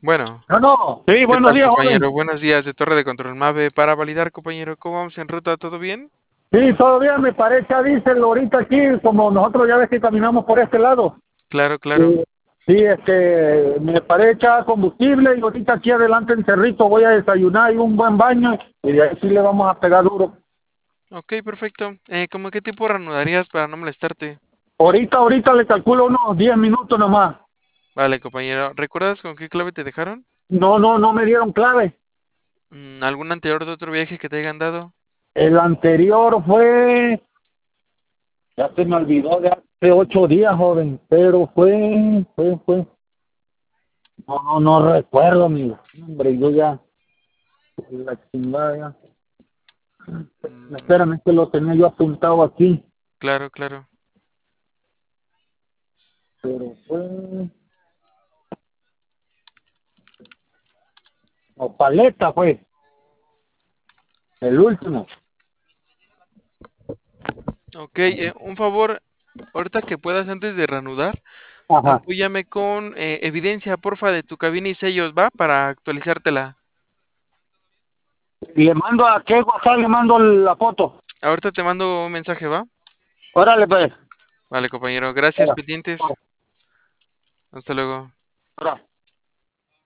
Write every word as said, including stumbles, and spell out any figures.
Bueno, No, no. Sí, ¿qué buenos tal, días, joven. compañero? Buenos días de Torre de Control Mave. Para validar, compañero, ¿cómo vamos en ruta? ¿Todo bien? Sí, todavía me parece a diésel ahorita aquí, como nosotros ya ves que caminamos por este lado. Claro, claro. Sí, sí, este, me parece a combustible y ahorita aquí adelante en Cerrito voy a desayunar y un buen baño y de ahí sí le vamos a pegar duro. Ok, perfecto. Eh, ¿cómo qué tipo reanudarías para no molestarte? Ahorita, ahorita le calculo unos diez minutos nomás. Vale, compañero. ¿Recuerdas con qué clave te dejaron? No, no, no me dieron clave. Mm, ¿Algún anterior de otro viaje que te hayan dado? El anterior fue, ya se me olvidó de hace ocho días, joven, pero fue, fue, fue. No, no, no recuerdo, amigo. Hombre, yo ya, la chingada ya. Mm, Espérame, que lo tenía yo apuntado aquí, claro, claro. pero fue, o paleta fue, el último. Ok, eh, un favor, ahorita que puedas antes de reanudar, Ajá. apóyame con eh, evidencia, porfa, de tu cabina y sellos, ¿va? Para actualizártela. Le mando a qué WhatsApp, le mando la foto. Ahorita te mando un mensaje, ¿va? Órale, pues. Vale, compañero. Gracias, Ora, pendientes. ora, Hasta luego. ora.